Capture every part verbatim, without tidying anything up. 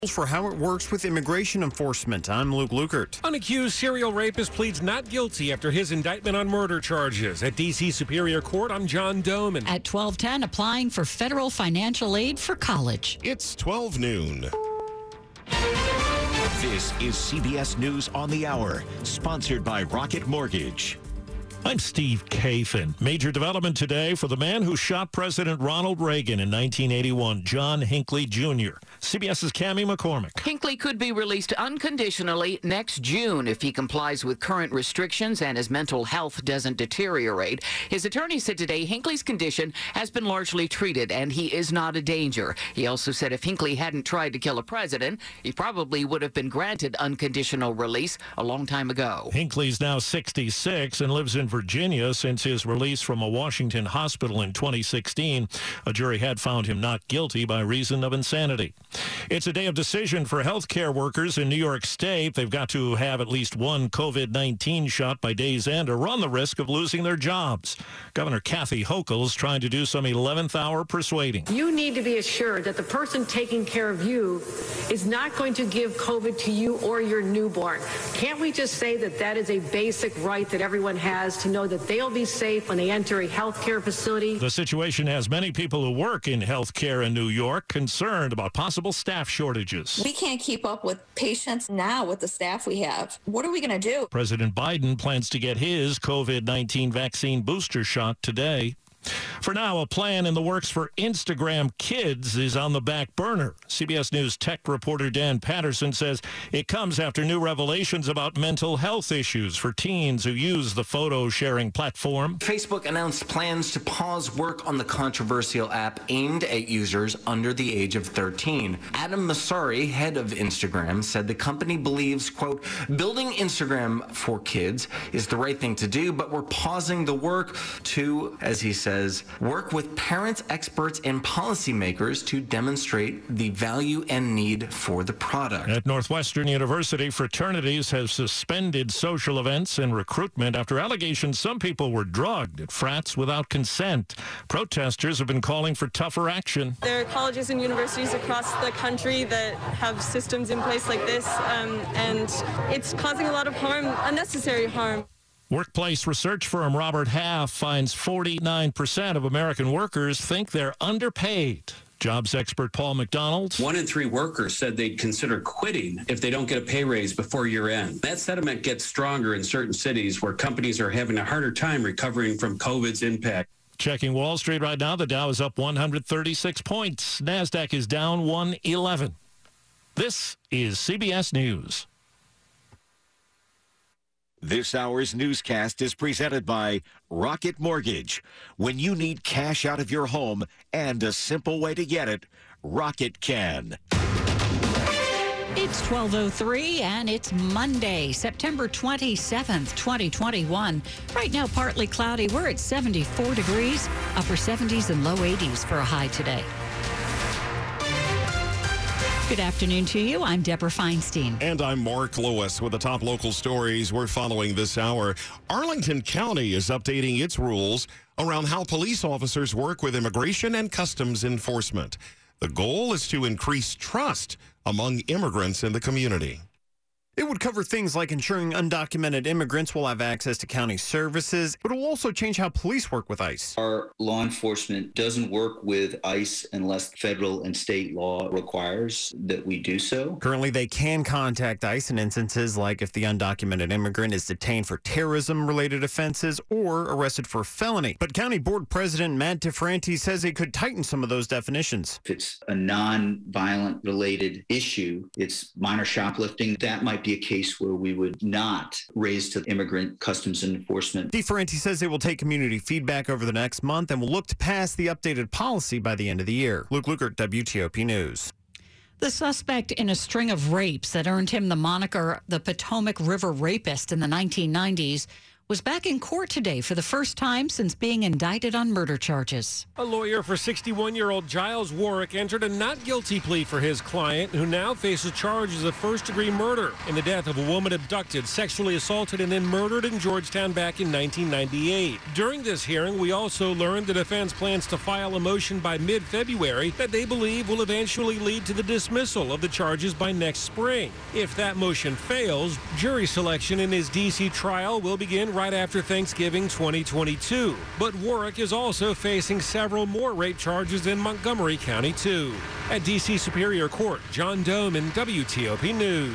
For how it works with immigration enforcement. I'm Luke Lukert. Unaccused serial rapist pleads not guilty after his indictment on murder charges. At D C Superior Court, I'm John Doman. At twelve ten, applying for federal financial aid for college. It's twelve noon. This is C B S News on the Hour, sponsored by Rocket Mortgage. I'm Steve Kafin. Major development today for the man who shot President Ronald Reagan in nineteen eighty-one, John Hinckley Junior CBS's Cammie McCormick. Hinckley could be released unconditionally next June if he complies with current restrictions and his mental health doesn't deteriorate. His attorney said today Hinckley's condition has been largely treated and he is not a danger. He also said if Hinckley hadn't tried to kill a president, he probably would have been granted unconditional release a long time ago. Hinckley's now sixty-six and lives in Virginia since his release from a Washington hospital in twenty sixteen. A jury had found him not guilty by reason of insanity. It's a day of decision for health care workers in New York State. They've got to have at least one COVID nineteen shot by day's end or run the risk of losing their jobs. Governor Kathy Hochul is trying to do some eleventh hour persuading. You need to be assured that the person taking care of you is not going to give COVID to you or your newborn. Can't we just say that that is a basic right that everyone has to know that they'll be safe when they enter a healthcare facility? The situation has many people who work in healthcare in New York concerned about possible staff shortages. We can't keep up with patients now with the staff we have. What are we going to do? President Biden plans to get his COVID nineteen vaccine booster shot today. For now, a plan in the works for Instagram Kids is on the back burner. C B S News tech reporter Dan Patterson says it comes after new revelations about mental health issues for teens who use the photo-sharing platform. Facebook announced plans to pause work on the controversial app aimed at users under the age of thirteen. Adam Mosseri, head of Instagram, said the company believes, quote, building Instagram for kids is the right thing to do, but we're pausing the work to, as he said, says, work with parents, experts, and policymakers to demonstrate the value and need for the product. At Northwestern University, fraternities have suspended social events and recruitment after allegations some people were drugged at frats without consent. Protesters have been calling for tougher action. There are colleges and universities across the country that have systems in place like this, um, and it's causing a lot of harm, unnecessary harm. Workplace research firm Robert Half finds forty-nine percent of American workers think they're underpaid. Jobs expert Paul McDonald. One in three workers said they'd consider quitting if they don't get a pay raise before year end. That sentiment gets stronger in certain cities where companies are having a harder time recovering from COVID's impact. Checking Wall Street right now, the Dow is up one hundred thirty-six points. NASDAQ is down one eleven. This is C B S News. This hour's newscast is presented by Rocket Mortgage. When you need cash out of your home and a simple way to get it, Rocket can. It's twelve oh three and it's Monday, September twenty-seventh, twenty twenty-one. Right now, partly cloudy. We're at seventy-four degrees, upper seventies and low eighties for a high today. Good afternoon to you. I'm Deborah Feinstein. And I'm Mark Lewis with the top local stories we're following this hour. Arlington County is updating its rules around how police officers work with immigration and customs enforcement. The goal is to increase trust among immigrants in the community. It would cover things like ensuring undocumented immigrants will have access to county services, but it will also change how police work with ICE. Our law enforcement doesn't work with ICE unless federal and state law requires that we do so. Currently, they can contact ICE in instances like if the undocumented immigrant is detained for terrorism-related offenses or arrested for a felony. But County Board President Matt DeFranti says it could tighten some of those definitions. If it's a non-violent related issue, it's minor shoplifting, that might be a case where we would not raise to immigrant customs and enforcement. DeFranti says they will take community feedback over the next month and will look to pass the updated policy by the end of the year. Luke Lukert, W T O P News. The suspect in a string of rapes that earned him the moniker the Potomac River Rapist in the nineteen nineties was back in court today for the first time since being indicted on murder charges. A lawyer for sixty-one-year-old Giles Warwick entered a not guilty plea for his client, who now faces charges of first-degree murder in the death of a woman abducted, sexually assaulted, and then murdered in Georgetown back in nineteen ninety-eight. During this hearing, we also learned the defense plans to file a motion by mid-February that they believe will eventually lead to the dismissal of the charges by next spring. If that motion fails, jury selection in his D C trial will begin right after Thanksgiving twenty twenty-two. But Warwick is also facing several more rape charges in Montgomery County, too. At D C Superior Court, John Doman, W T O P News.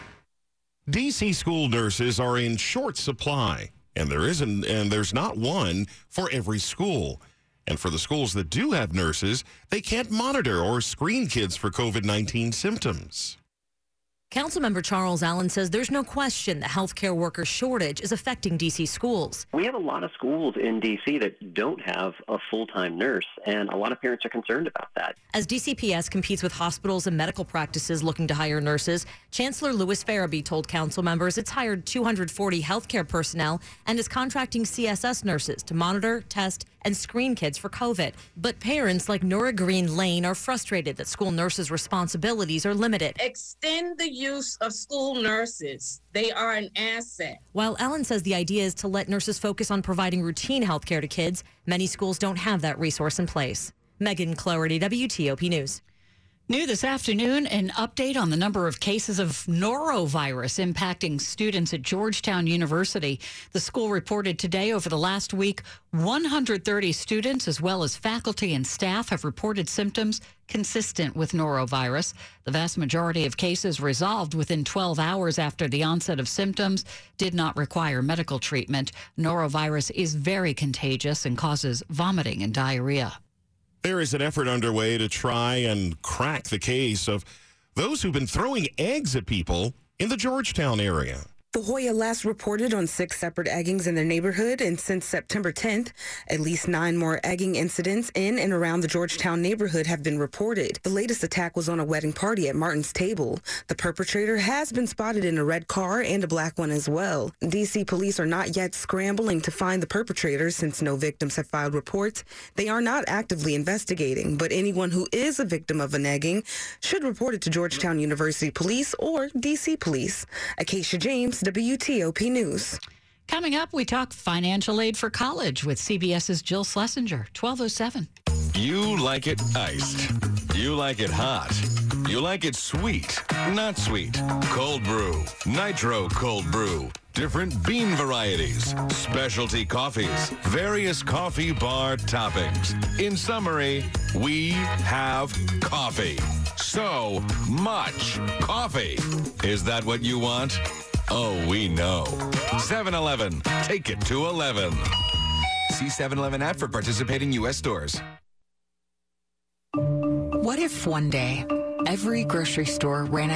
D C school nurses are in short supply, and there isn't, and there's not one for every school. And for the schools that do have nurses, they can't monitor or screen kids for COVID nineteen symptoms. Councilmember Charles Allen says there's no question the healthcare worker shortage is affecting D C schools. We have a lot of schools in D C that don't have a full-time nurse, and a lot of parents are concerned about that. As D C P S competes with hospitals and medical practices looking to hire nurses, Chancellor Louis Farabee told council members it's hired two hundred forty healthcare personnel and is contracting C S S nurses to monitor, test, and screen kids for COVID. But parents like Nora Green Lane are frustrated that school nurses' responsibilities are limited. Extend the use of school nurses. They are an asset. While Allen says the idea is to let nurses focus on providing routine health care to kids, many schools don't have that resource in place. Megan Cloherty, W T O P News. New this afternoon, an update on the number of cases of norovirus impacting students at Georgetown University. The school reported today over the last week, one hundred thirty students as well as faculty and staff have reported symptoms consistent with norovirus. The vast majority of cases resolved within twelve hours after the onset of symptoms, did not require medical treatment. Norovirus is very contagious and causes vomiting and diarrhea. There is an effort underway to try and crack the case of those who've been throwing eggs at people in the Georgetown area. The Hoya last reported on six separate eggings in their neighborhood, and since September tenth, at least nine more egging incidents in and around the Georgetown neighborhood have been reported. The latest attack was on a wedding party at Martin's Table. The perpetrator has been spotted in a red car and a black one as well. D C police are not yet scrambling to find the perpetrators since no victims have filed reports. They are not actively investigating, but anyone who is a victim of an egging should report it to Georgetown University Police or D C Police. Acacia James, W T O P News. Coming up, we talk financial aid for college with CBS's Jill Schlesinger, twelve oh seven. You like it iced. You like it hot. You like it sweet, not sweet. Cold brew, nitro cold brew. Different bean varieties, specialty coffees, various coffee bar toppings. In summary, we have coffee. So much coffee. Is that what you want? Oh, we know. seven eleven. Take it to eleven. See seven eleven app for participating U S stores. What if one day every grocery store ran out